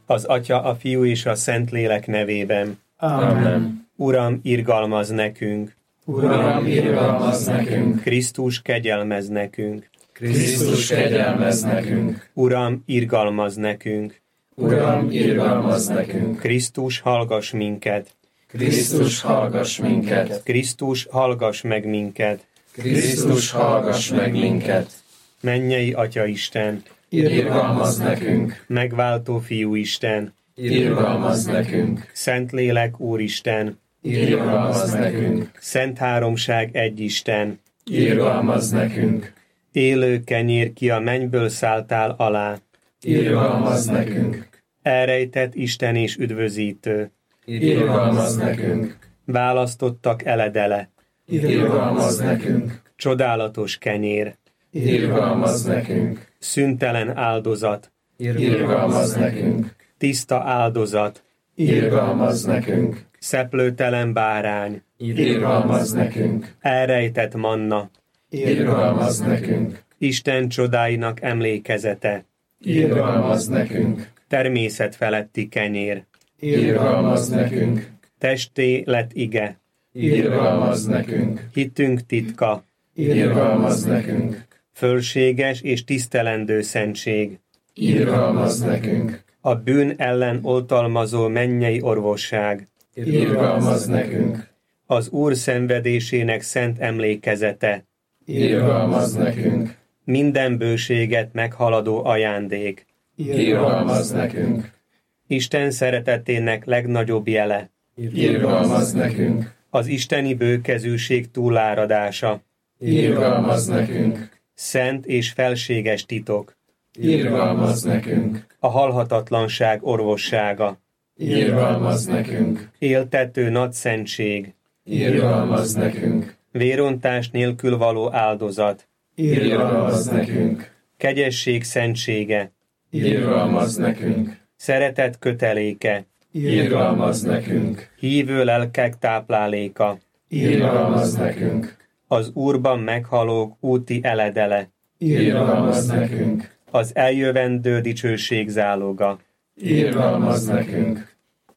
Az Atya, a Fiú és a Szentlélek nevében. Amen. Uram, irgalmazz nekünk. Uram, irgalmazz nekünk. Krisztus, kegyelmezz nekünk. Krisztus, kegyelmezz nekünk. Uram, irgalmazz nekünk. Uram, irgalmazz nekünk. Krisztus, hallgass minket. Krisztus, hallgass minket. Krisztus, hallgass meg minket. Krisztus, hallgass meg minket. Mennyei Atya Isten, Irgalmazz nekünk. megváltó Fiú Isten, Irgalmazz nekünk. Szentlélek Úristen, Irgalmazz nekünk. Szent Háromság egy Isten, Irgalmazz nekünk. élő kenyér, ki a mennyből szálltál alá, Irgalmazz nekünk. elrejtett Isten és üdvözítő, Irgalmazz nekünk. választottak eledele, Irgalmazz nekünk. csodálatos kenyér, Irgalmazz nekünk. szüntelen áldozat, Irgalmazz nekünk. tiszta áldozat, Irgalmazz nekünk. szeplőtelen bárány, Irgalmazz nekünk. elrejtett manna, Irgalmazz nekünk. Isten csodáinak emlékezete, Irgalmazz nekünk. természet feletti kenyér, Irgalmazz nekünk. testé lett ige, Irgalmazz nekünk. hitünk titka, Irgalmazz nekünk. fölséges és tisztelendő szentség, Irgalmazz nekünk. a bűn ellen oltalmazó mennyei orvosság, Irgalmazz nekünk. az Úr szenvedésének szent emlékezete, Irgalmazz nekünk. minden bőséget meghaladó ajándék, Irgalmazz nekünk. Isten szeretetének legnagyobb jele, Irgalmazz nekünk. az isteni bőkezűség túláradása, Irgalmazz nekünk. szent és felséges titok, Irgalmazz nekünk. a halhatatlanság orvossága, Irgalmazz nekünk. éltető nagy szentség, Irgalmazz nekünk. vérontás nélkül való áldozat, Irgalmazz nekünk. kegyesség szentsége, Irgalmazz nekünk. szeretet köteléke, Irgalmazz nekünk. hívő lelkek tápláléka, Irgalmaz nekünk. az Úrban meghalók úti eledele, Irgalmaz nekünk. az eljövendő dicsőség záloga. Irgalmaz nekünk.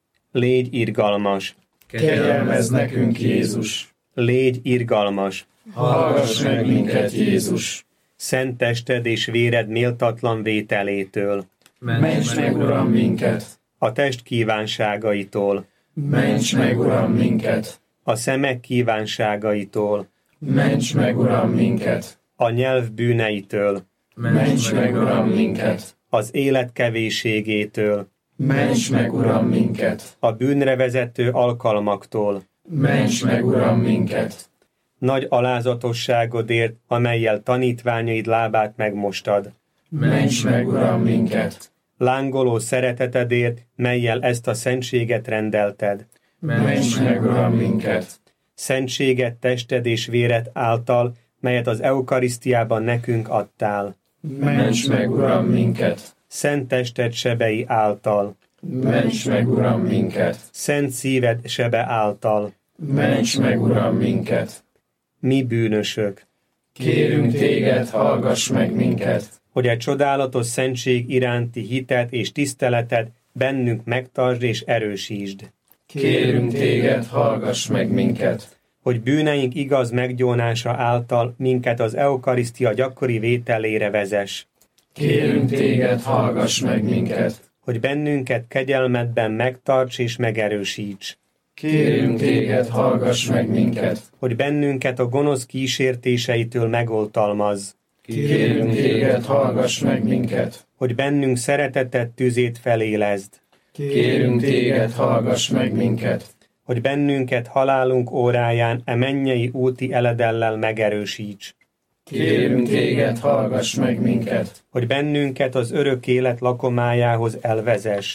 Légy irgalmas, Kegyelmezz nekünk, Jézus. légy irgalmas, Hallgass meg minket, Jézus. szent tested és véred méltatlan vételétől, Ments meg, Uram, minket. a test kívánságaitól, Ments meg, Uram, minket. a szemek kívánságaitól, Ments meg, Uram, minket. a nyelv bűneitől, Ments meg, Uram, minket. az élet kevésségétől, Ments meg, Uram, minket. a bűnre vezető alkalmaktól, Ments meg, Uram, minket. nagy alázatosságodért, amellyel tanítványaid lábát megmostad, Ments meg, Uram, minket. lángoló szeretetedért, mellyel ezt a szentséget rendelted, Ments meg, Uram, minket. szentséget tested és véred által, melyet az eukarisztiában nekünk adtál, Ments meg, Uram, minket. szent tested sebei által, Ments meg, Uram, minket. szent szíved sebe által, Ments meg, Uram, minket. mi bűnösök, Kérünk téged, hallgass meg minket. hogy egy csodálatos szentség iránti hitet és tiszteletet bennünk megtartsd és erősítsd, Kérünk téged, hallgass meg minket. hogy bűneink igaz meggyónása által minket az eukarisztia gyakori vételére vezess, Kérünk téged, hallgass meg minket. hogy bennünket kegyelmedben megtarts és megerősíts, Kérünk téged, hallgass meg minket. hogy bennünket a gonosz kísértéseitől megoltalmazz, Kérünk téged, hallgass meg minket. hogy bennünk szeretetet tüzét felélezd, Kérünk téged, hallgass meg minket. hogy bennünket halálunk óráján e mennyei úti eledellel megerősíts, Kérünk téged, hallgass meg minket. hogy bennünket az örök élet lakomájához elvezess.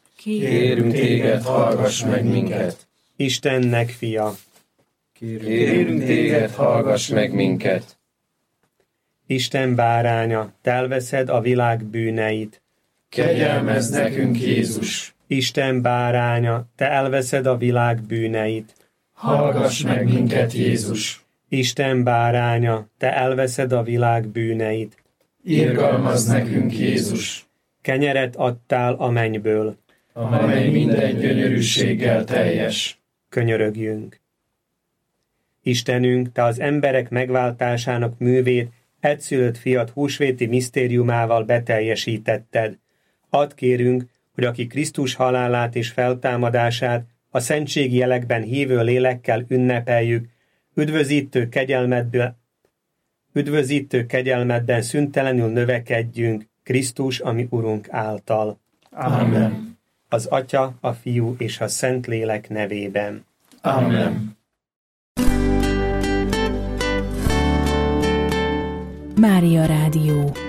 Kérünk téged, hallgass meg minket. Istennek fia, Kérünk téged, hallgass meg minket. Isten báránya, te elveszed a világ bűneit. Kegyelmezz nekünk, Jézus. Isten báránya, te elveszed a világ bűneit. Hallgass meg minket, Jézus. Isten báránya, te elveszed a világ bűneit. Irgalmazz nekünk, Jézus. Kenyeret adtál a mennyből, amely minden gyönyörűséggel teljes. Könyörögjünk. Istenünk, Te az emberek megváltásának művét egyszülött fiad húsvéti misztériumával beteljesítetted. Add kérünk, hogy aki Krisztus halálát és feltámadását a szentségi jelekben hívő lélekkel ünnepeljük, üdvözítő kegyelmedben szüntelenül növekedjünk Krisztus, ami Urunk által. Amen. Az Atya, a Fiú és a Szentlélek nevében. Amen. Mária Rádió.